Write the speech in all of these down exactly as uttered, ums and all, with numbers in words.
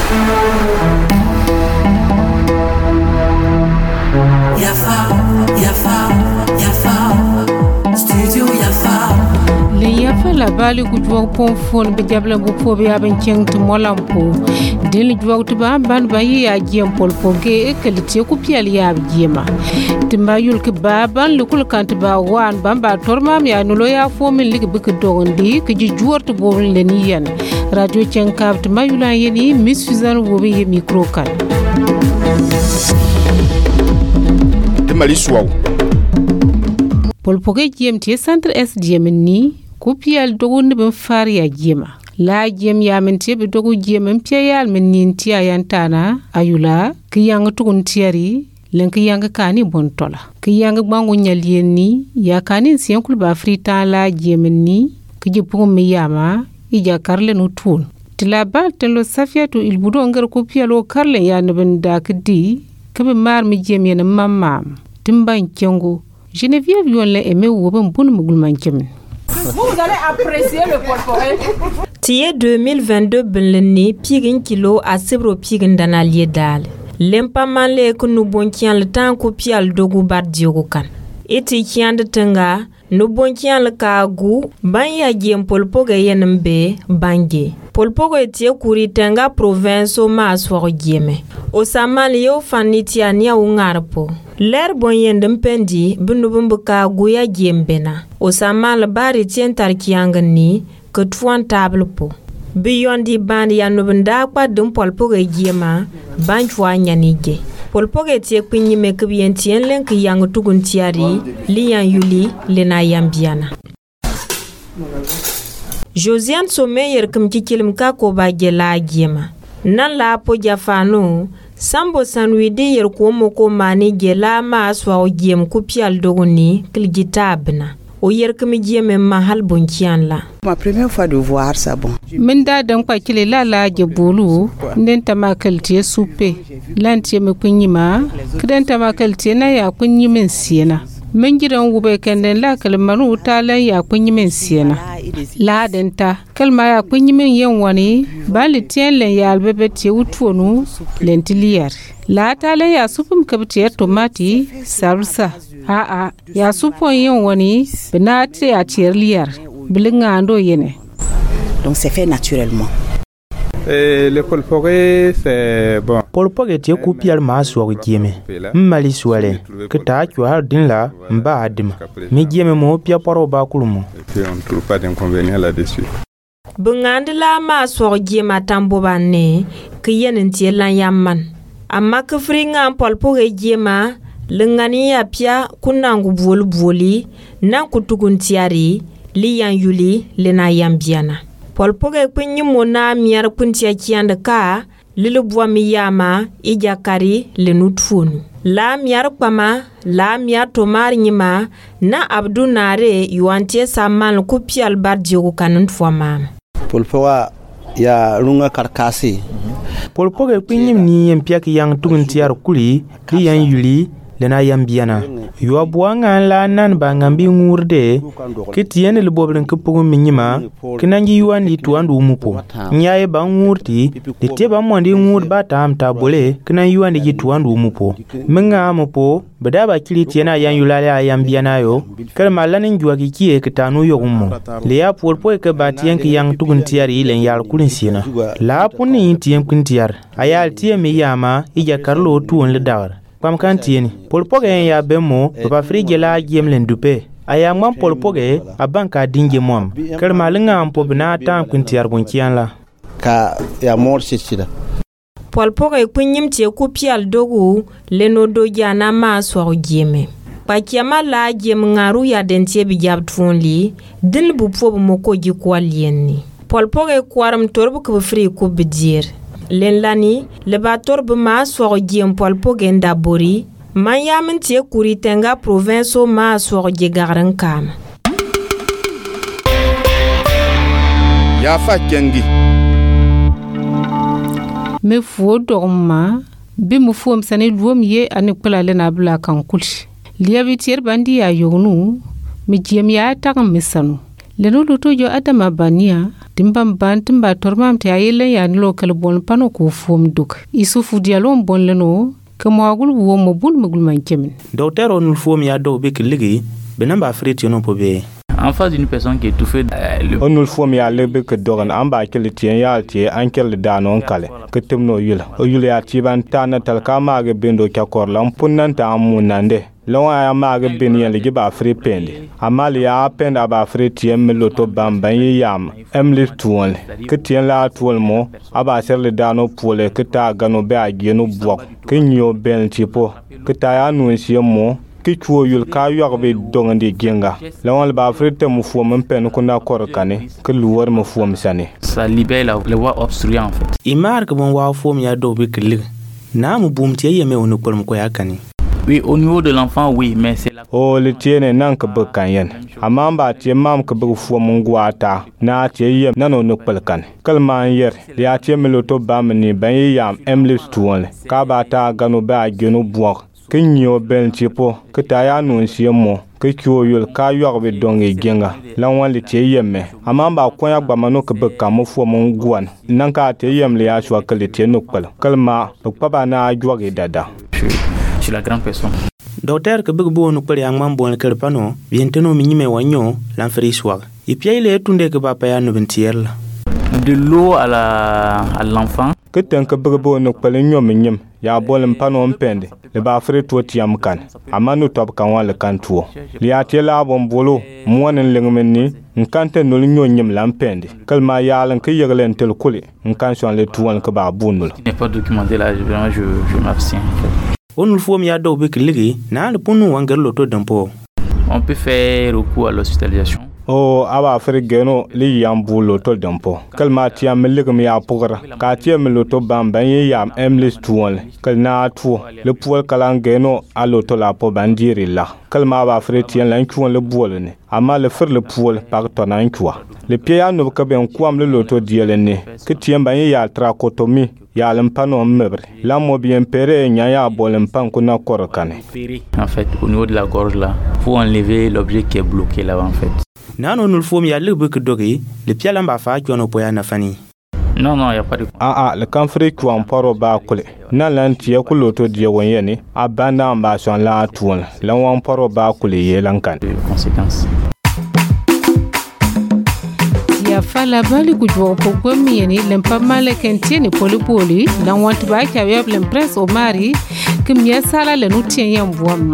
Yafa, Yafa, Yafa, Studio Yafa. Le Yafa la bali ku jwog pon fon be jabla bu po be aben ceng to molampo. Dil jwog to ba ban ba yi ya jiem pol poge e kelite ku pial ya jiema. Timba yul ke ba ban lu kul kant ba wan ban ba tormam ya nulo ya fo min lig bik dogondi ke ji juorto bo le ni yen. Radio ceng kap timba yula yeni Miss Suzanne wo be micro kan. Mali suwaw pol poge jiem tie centre S D M ni ku pial dogo ne ben faria jiema la jiem ya men tie be dogo jiem pial men nin tia yantana ayula ki yang tugun tiari len ki yang kani bontola ki yang bangu nyalien ni ya kani sien kul ba frita la jiem ni ki jipu mi yama ija karle no tun tila bal telo safiatu il budo ngar ku pialo karle ya ne ben dakdi kebe mar mi jiem yen mamam timban kengo Geneviève Yonle aimé ou bon bon mugulman kemen. Vous allez apprécier le porporel. Tie deux mille vingt-deux benleni pigin kilo a sebro pigin danalie dal. Lempa manle ko nu bonkian le tan ko pial dogu bar diogo kan. Eti kian de tanga nu bonkian le ka gu ban ya gem polpoga yenembe bange. Polpogo etie kuri tanga province o ma aswa geme. O samal yo fanitia nia ungarpo. Ler bon yendem pendi bunubum buka guya gembena. O samal bari tien tarkianga ni ke tuan table po. Biyondi band ya nubunda kwa dum polpogo gema banchwa nyanige. Polpogo etie kwinyi mekubien tien lenk yang tugun tiari liyan yuli lena yambiana. Josiane Sommeyer kum kikilim ka ko ba gela gema. Nan la po jafano Sambo sanwidi yer ko moko mani gela ma aswa o gem ku pial dogoni kilgitabna o yer kemi gem mahal bonkian la. Ma première fois de voir ça bon. Minda dan kwa kile la la je bolu nden tamakalti soupe lanti me kunyima kiden tamakalti na ya kunyimin siena. Men gidan wube kenden la kalmanu talan ya kunyimin siena. La denta kalma ya kunyimin yen wani bali tien len ya albebe tie utwonu lentilier. La talan ya supum kabti tomati salsa. Ha a ya supon yen wani benate ya tierlier. Bilinga ando yene. Donc c'est fait naturellement. Euh, le polpogue c'est bon. Polpogue tie kupial ma so gieme. Mmali suale. Keta kwa din la mba adima. Mi gieme mo pia poro ba kulumo. Et puis on ne trouve pas d'inconvénient là-dessus. Bungande la ma so giema tambo banne ke yenen tie lan yamman. Amma ke fringa polpogue giema lengani ya pia kunangu bwol bwoli nan kutugun tiari liyan yuli lena yambiana. Polpoge kwenye mona miar kuntia kianda ka lilo bwa miyama ija kari lenutfunu. La miar kwama, la miar tomari nyima na abdu nare yuantie saman kupi albar diogo kanunfwa mama. Polpoga ya runga karkasi. Polpoge kwenye mni yempia ki yang tugun tiar kuli liyan yuli lena yambiana. Yua buanga la nan bangambi ngurde kitien le bobren kupugu minyima kinangi yuan li tuandu umupo nyaye ba ngurti de teba mondi ngur bata am tabole kinan yuan li tuandu umupo menga amopo badaba kili tiena yan yulale ayambiana yo kalma lanin juwa kikie kitanu yogumo le ya polpo ke batien ki yang tugun tiari len yal kulin sina la puni tiem kuntiar ayal tiemi yama ija karlo tuon le dawar Pam kantieni polpoge ya bemo papa frige la giem len dupe aya ngam polpoge abanka dinge mom kelma linga ampo bina tan kuntiar bonkian la ka ya mor sitida polpoge kunyim tie ku pial dogu leno do jana ma so gieme pa kiama la giem ngaru ya dentie bi jab tunli din bu po mo ko ji kwalienni polpoge kwaram torbu ku fri ku bidir len lani le bator be ma so giem polpoge ndabori man yamin tie kuri tenga province o ma so ge garan kam ya fa kengi me fo dogma bi mu fo msane duom ye ani kula le na bla kan kulshi liabi tier bandi ya yognu mi giem ya takam misanu le no luto jo adama bania Dimbam bantimba tormam te ayele ya nlo kala bon pano ko fom duk. Isufu dialon bon leno kamagul wo mo bul magul man kemin. Docteur onul fom ya do be kligi benamba friti non pobe. En face d'une personne qui est étouffée, on nous forme à l'ébé que d'oran en bas que le tien ya tie ankel danon kale que temno yula o yula tiban tana tal kama ge bendo kakor lam punnanta amunande lawa ya ma ge ben yele ge ba free pende amali ya penda ba free tiem meloto bamba yam emli tuon que tien la tuol mo aba ser le dano pole que ta gano be ageno bok que nyo ben tipo que ta ya nu mo ki chuo yul ka yorbe dongandi genga lawal ba frite mu fo men pen ko na kor kane ke luwar mu fo msane ça libère la, la voie obstruée en fait imar que bon wa fo mi ado be klik na mu bum tie yeme onu kolm ko yakani. Oui, au niveau de l'enfant, oui, mais c'est la... Oh, le tiene nan ka bukanyen. Amamba tie mam ka bu fo mun gwata. Na tie yem nano no pelkan. Kalman yer, ya tie meloto bamni ban yam emlis tuon. Ka ba ta gano ba geno buok. Kinyo ben tipo, kitaya nun siemo, kikyo yul ka yorbe donge genga, lanwan li tie yemme. Amamba kwanya gbamano ka beka mo fo mon gwan. Nanka tie yem li ashwa ka li tie nukpel. Kalma, nukpaba na jwage dada. Je suis la grande personne. Docteur que big bo nukpel yang mambo en kerpano, bienteno minyime wanyo, l'enferi swag. Et puis il est tunde que papa ya no ventierla. De l'eau à la à l'enfant. Que tant que big bo nukpel nyom nyem. Ya bolem pano mpende le ba fere to tiam kan amanu top kan wala kan tuo li atela bon bolo monen lengmenni nkante no linyo nyem lampende kalma yalan ke yeglen tel kuli nkan son le tuon ke ba bunul n'est pas documenté là vraiment je je m'abstiens. Onul fo mi ado be kligi na le punu wangal loto dampo. On peut faire recours à l'hospitalisation. Oh, aba fere geno li yambu loto dampo kalma tiam ligum ya pugra ka tiam loto bamba yam emlis tuon kal na tu le puol kalan geno a loto la po bandiri la kalma aba fere tiam lan kuon le bolne ama le fer le puol par tonan kwa le pia no ka ben kwam le loto dielene ke tiam ban ya trachotomie ya lempano mebre la mo bien pere nya ya bolem pan kuna korokane. En fait au niveau de la gorge là faut enlever l'objet qui est bloqué là en fait. Nano nous fom ya le buk dogi le piala mba fa kyono poya na fani. Non non, il y a pas de ah ah le camfri ko amparo ba kule na lan tie ku loto die wonyeni abanda mba son la tuon la wan paro ba kule ye lankan conséquences. Ya fala bali kujwa pokwe miyeni lempa male kentieni poli poli na wanti ba kya web lempres o mari kimya sala le nutien yambuwa ma.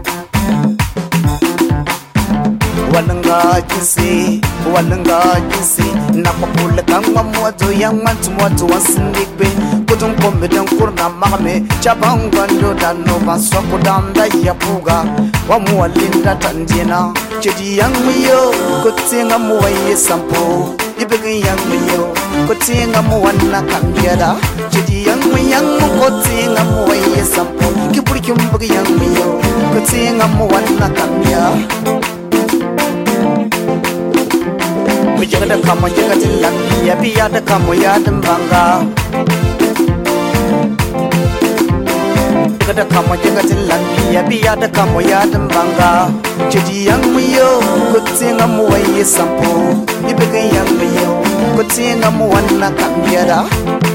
Walanga kisi, walanga kisi, nakapula kama moto yang mantu moto wasindigbe, kutung pombe dan kurna magame, chabangando dan no baswa kudanda yapuga, wamualinda tanjena, chedi yang miyo, kutinga muwaye sampo, ibegi yang miyo, kutinga muwana kambiada, chedi yang miyang kutinga muwaye sampo, kipuri kimbegi yang miyo, kutinga muwana kambia. Jaga kamu jaga tilang ya biar ada kamu ya dembangga. Jaga kamu jaga tilang ya biar ada kamu ya dembangga. Jadi yang miyo kutinga muwaye sampo, ibege yang miyo kutinga muwana kambiada.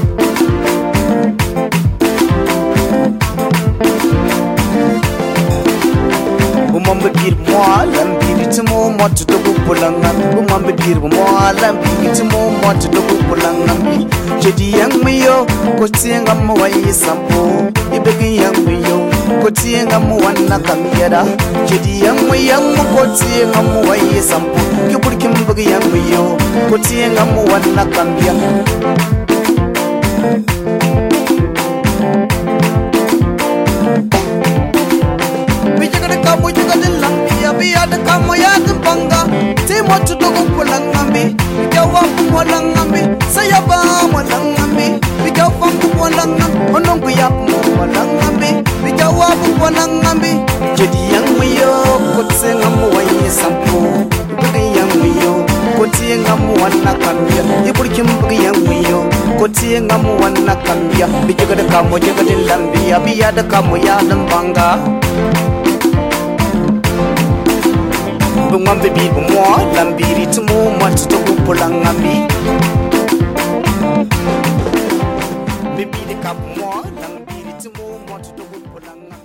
Umambir moi lambiri timo mot dogu pulangan umambir moi lambiri timo mot dogu pulangan jadi yang miyo kutinga muwaye sampo ibegi yang miyo kutinga muwana kambiada jadi yang miyo kutinga muwaye sampo kiburkim begi yang miyo kutinga muwana kambiada. Kamu juga dilang biya biya de kamu ya dembangga timo tudogo pulang ngambi bijawa pulang ngambi saya ba pulang ngambi bijawa pulang ngambi onongku ya pulang ngambi bijawa pulang ngambi jadi yang miyo kutsenga muwaye sampo bagi yang miyo kutsenga muwana kambia iburkim bagi yang miyo kutsenga muwana kambia bijaga de kamu juga dilang biya biya de kamu ya dembangga bungwan bibi bumwa lambiri tumu matu to pulangambi bibi de kap mo lambiri tumu matu to pulangambi